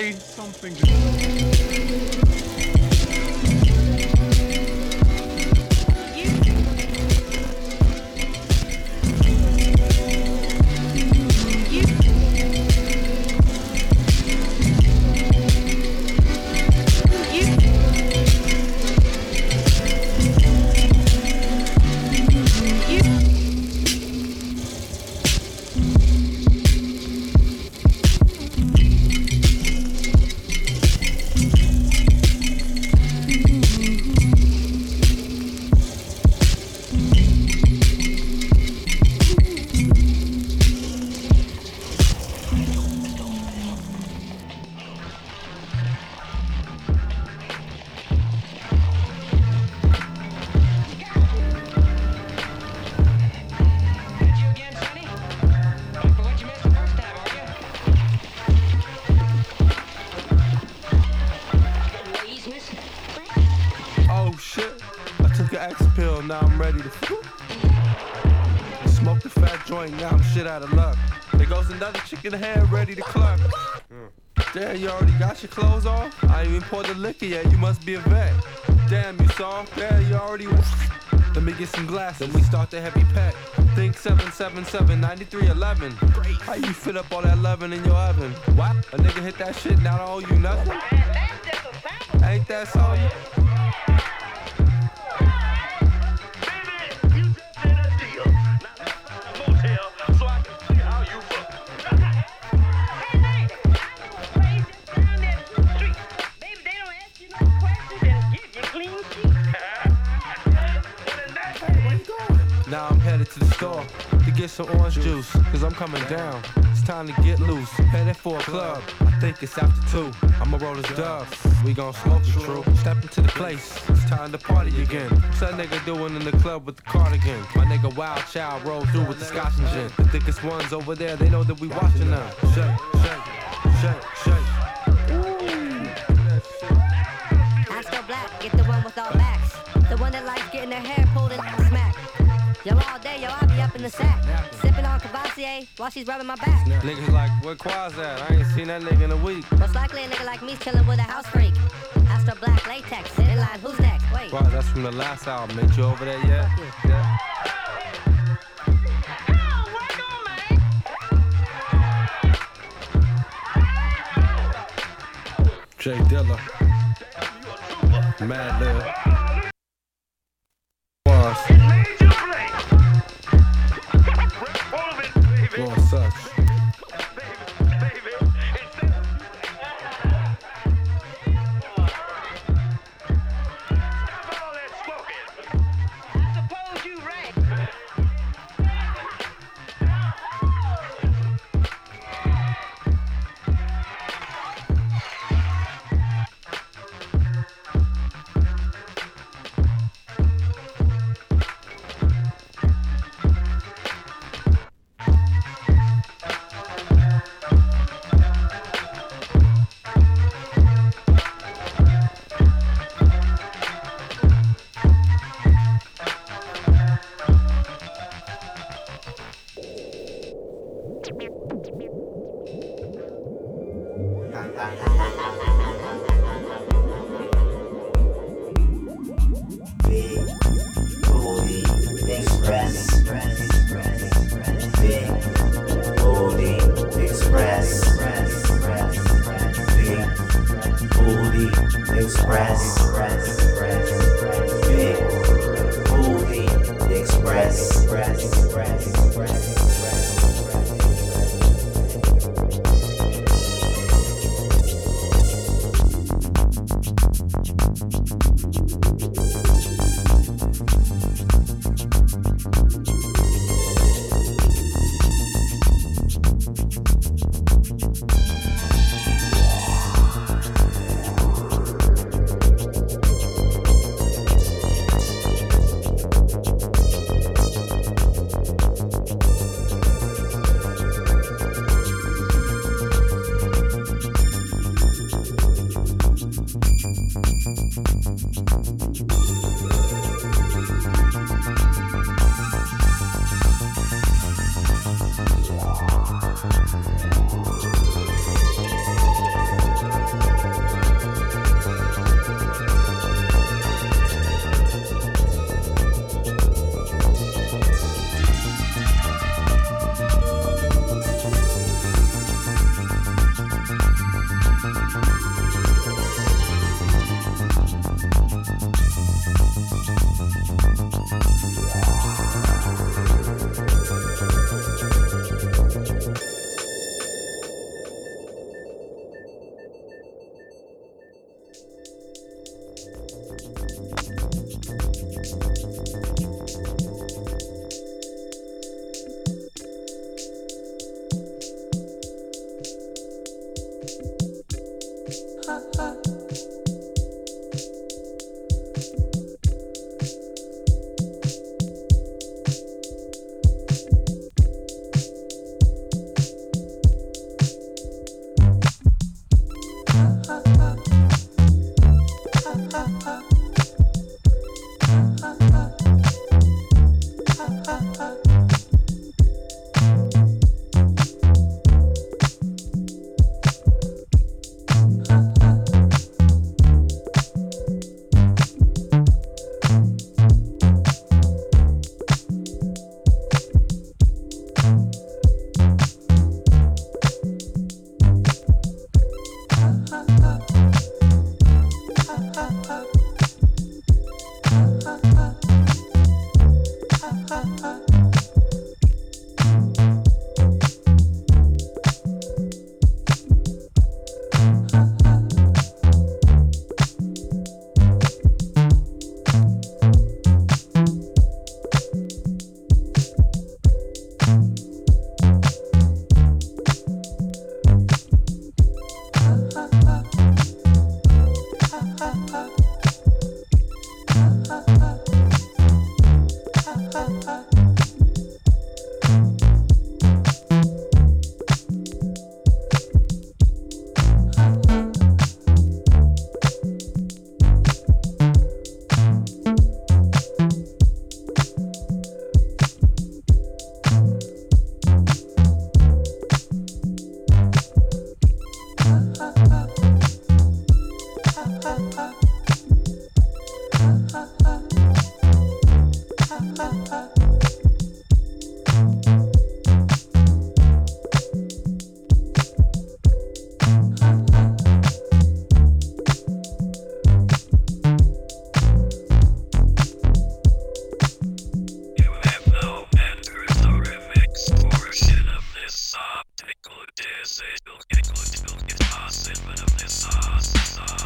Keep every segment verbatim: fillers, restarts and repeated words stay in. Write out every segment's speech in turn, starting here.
way something just... Oh shit, I took an X pill, now I'm ready to f- smoke the fat joint, now I'm shit out of luck. There goes another chick in the head ready to cluck. Damn, you already got your clothes off? I ain't even poured the liquor yet, you must be a vet. Damn, you soft? Damn, you already... Let me get some glasses, then we start the heavy pack. Think seven seven seven, nine three one one. How you fit up all that loving in your oven? What? A nigga hit that shit, now I owe you nothing? Ain't that something? Now I'm headed to the store to get some orange juice, cause I'm coming down. It's time to get loose, headed for a club. I think it's after two, I'ma roll this dub. We gon' smoke it, true. Step into the place, it's time to party again. What's that nigga doing in the club with the cardigan? My nigga Wild Child roll through with the scotch and gin. The thickest ones over there, they know that we watching them. Shake, shake, shake, shake. Astro Black, get the one with all backs. The one that likes getting her hair pulled and smacked. Yo, all day, yo, I be up in the sack, sipping on Cavassier while she's rubbing my back. Niggas like, where Quaz at? I ain't seen that nigga in a week. Most likely a nigga like me's chilling with a house freak. Astro Black latex, in line, who's next? Wait. Quaz, that's from the last album. Ain't you over there yet? Yeah. Jay Dilla, Mad Lib, Quaz. Going such.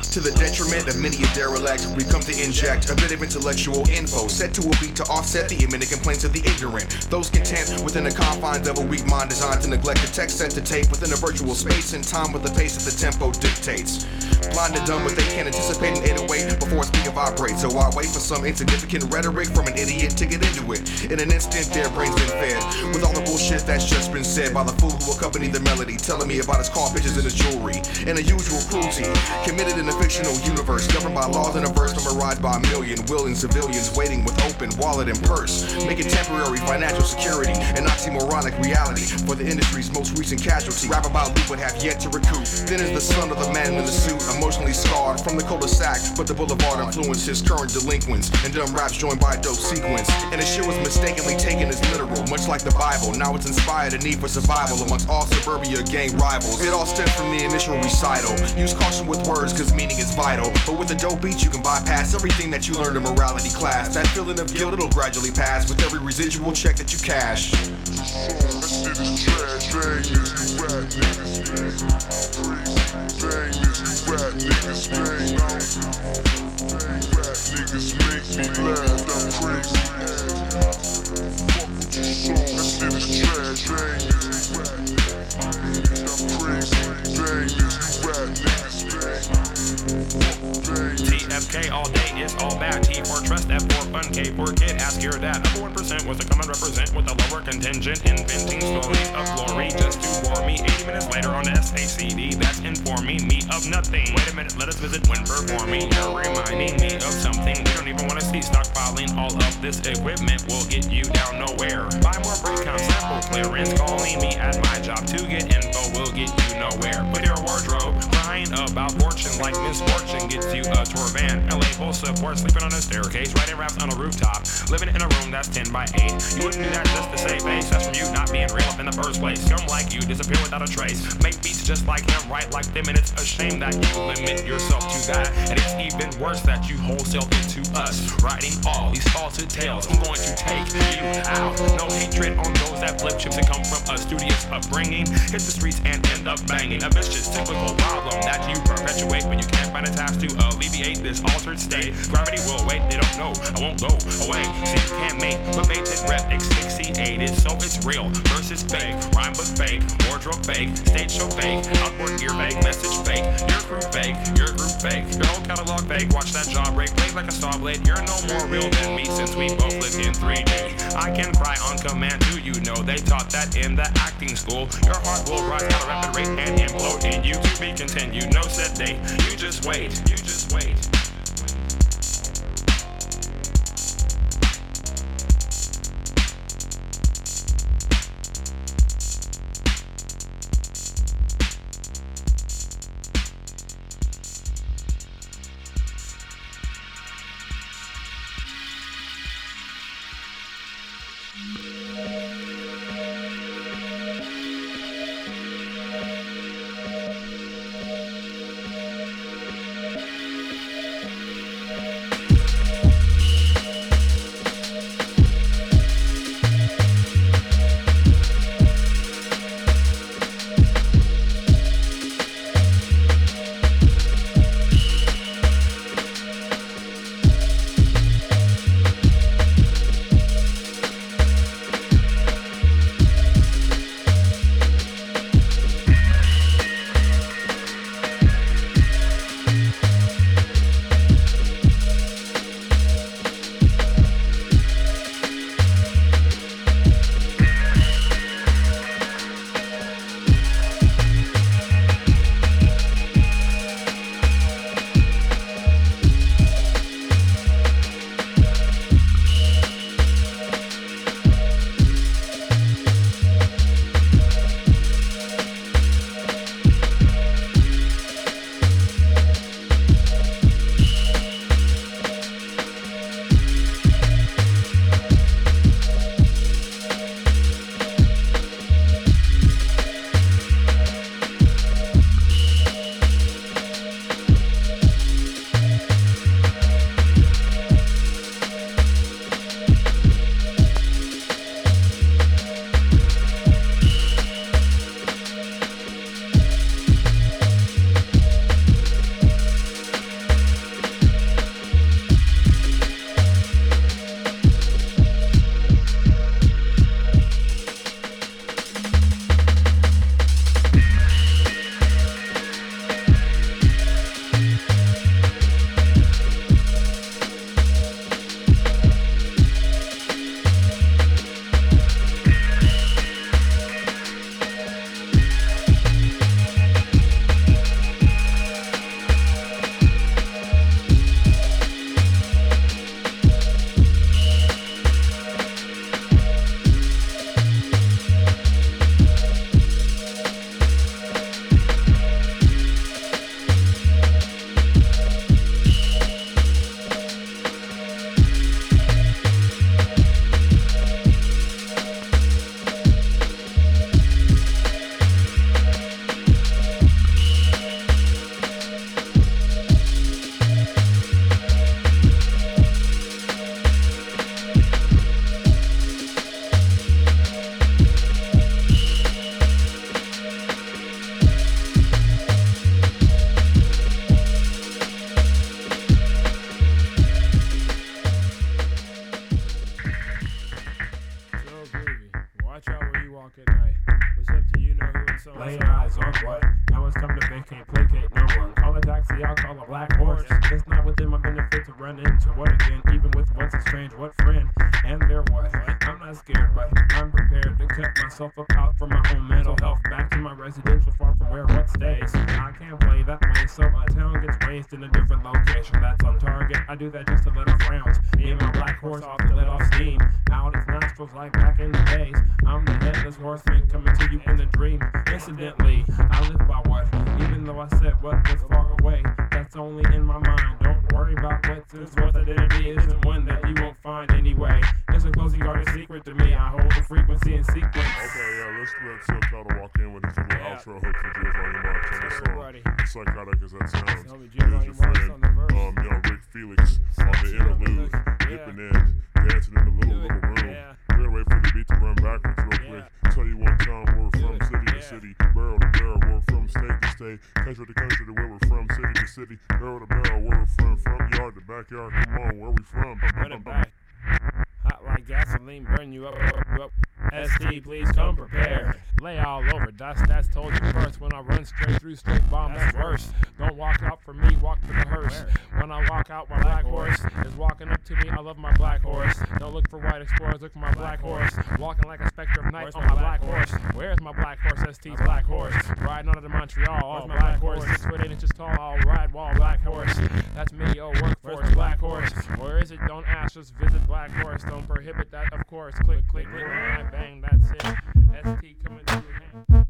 To the detriment of many a derelict, we come to inject a bit of intellectual info, set to a beat to offset the imminent complaints of the ignorant. Those content within the confines of a weak mind designed to neglect the text set to tape within a virtual space and time with the pace that the tempo dictates. Blind and dumb, but they can't anticipate an eight oh eight before a speaker vibrates. So I wait for some insignificant rhetoric from an idiot to get into it. In an instant, their brains been fed with all the bullshit that's just been said by the fool who accompanied the melody, telling me about his car pictures and his jewelry and a usual cruelty committed in a fictional universe, governed by laws in a verse memorized by a million willing civilians waiting with open wallet and purse, making temporary financial security an oxymoronic reality for the industry's most recent casualty. Rap about loot but have yet to recoup. Then is the son of the man in the suit, emotionally scarred from the cul-de-sac, but the boulevard influenced his current delinquents, and dumb raps joined by a dope sequence. And the shit was mistakenly taken as literal, much like the Bible. Now it's inspired a need for survival amongst all suburbia gang rivals. It all stemmed from the initial recital. Use caution with words cause meaning is vital, but with a dope beat you can bypass everything that you learned in morality class. That feeling of guilt, it'll gradually pass with every residual check that you cash. That shit is trash, bang is you rap niggas, bang is you rap niggas, bang, rap niggas make me laugh, I'm crazy. Fuck what you saw, that shit is trash, bang is you rap niggas, I'm crazy, bang is you rap niggas, bang. T F K all day is all bad. T for trust, F for fun, K for kid, ask your dad. Number one percent was to come and represent with a lower contingent, inventing stories of glory just to bore me. eighty minutes later on S A C D, that's informing me of nothing. Wait a minute, let us visit when performing. You're reminding me of something we don't even want to see. Stockpiling all of this equipment will get you down nowhere. Buy more breakdown sample clearance, calling me at my job to get info will get you nowhere. Put your wardrobe, crying about fortune like misfortune gets you a tour van. L A full support, sleeping on a staircase, writing raps on a rooftop, living in a room that's ten by eight. You wouldn't do that just to save face. That's from you not being real up in the first place. Scum like you disappear without a trace. Make beats just like him, write like them, and it's a shame that you limit yourself to that. And it's even worse that you wholesale it to us. Writing all these false tales, I'm going to take you out. No hatred on those that flip chips and come from a studious upbringing. Hit the streets and end up banging. A vicious typical problem that you perpetuate when you can't find a task to alleviate this altered state. Gravity will wait, they don't know, I won't go away. See, you can't make, but made it rep asphyxiated, so it's real versus fake. Rhyme but fake, wardrobe fake, stage show fake, outward ear fake, message fake, your crew fake, your group fake, your whole catalog fake. Watch that jaw break, blade like a saw blade. You're no more real than me since we both live in three D. I can cry on command, do you know they taught that in the acting school? Your heart will rise at a rapid rate and implode in you to be continued. No set date, you just wait, you just wait. Okay, night. What's up to you, know who it's on? Lay eyes on what? Now it's time to vacate, placate no one. Call a taxi, I'll call a black horse. It's not within my benefit to run into what again, even with what's a strange, what friend, and their what? I'm not scared, but I'm prepared to cut myself up out for my own mental health. Back to my residential, far from where what stays. I can't play that way, so a town gets raised in a different location. That's on target. I do that just to let off rounds. Me and my black horse off to let off steam out its nostrils like back in the days. I'm the headless horseman coming to you in a dream. Incidentally, I live by what? Even though I said what was far away, that's only in my mind. Don't worry about what's in what identity isn't one that you won't find anyway. It's a closing guarded secret to me. I hold the frequency and sequence. Okay, yeah, let's let Subtitle walk in with his little Yeah. outro hook for Giovanni Marks on the song. Everybody. As psychotic as that sounds. Homie Here's Giovanni your Marks friend, on the verse. um, young Rick Felix on the interlude, Yeah. dipping in, dancing in the little, Do it. little room. Yeah. We're gonna wait for the beat to run backwards real Yeah. quick. Tell you one time where we're Do from, it. city to Yeah. city, barrel to barrel, where we're from, state to state, country to country, to where we're from, city to city, barrel to barrel, where we're from, front yard to backyard. Come on, where we from? Run it back. Hot like gasoline, burn you up, up, up. S T, please come prepared. Lay all over dust, that's told you first. When I run straight through, straight bomb, that's worse. Don't walk out for me, walk to the hearse. When I walk out, my black horse is walking up to me. I love my black horse. Don't look for white explorers, look for my black horse. Walking like a specter of night on my black horse. Where's my black horse? S T's black horse. Riding on to Montreal, all black horse. Six foot eight inches tall, all ride wall, black horse. That's me, oh workforce, black horse. Where is it? Don't ask, just visit black horse. Don't prohibit that, of course. Click, click, click, bang, bang, that's it. S T coming through your hand.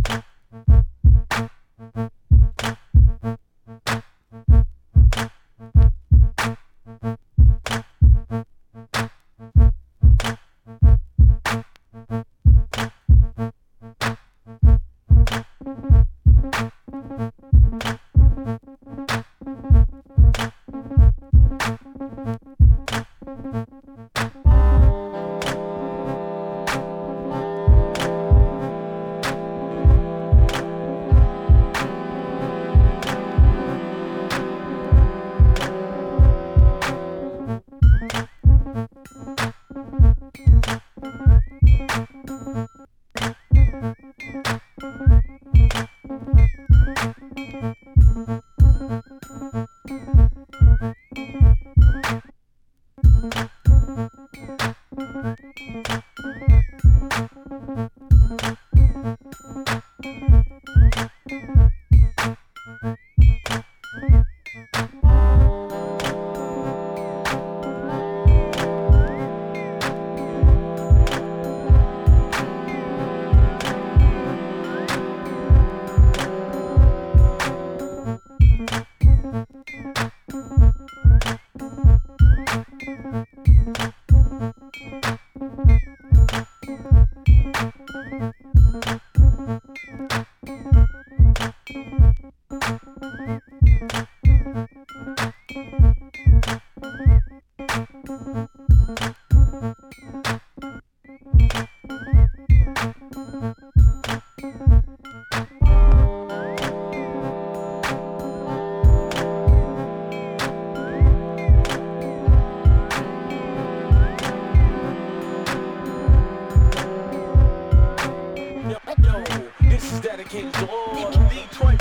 dedicated to all Detroit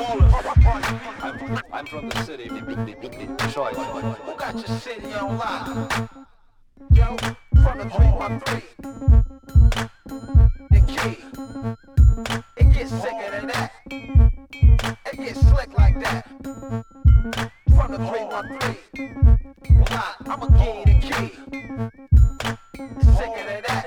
ballers. I'm, I'm from the city, Detroit. Who got your city on lock? Yo, from the three one three. The key. It gets sicker than that. It gets slick like that. From the three one three. Nah, I'ma give you the key. It's sicker than that.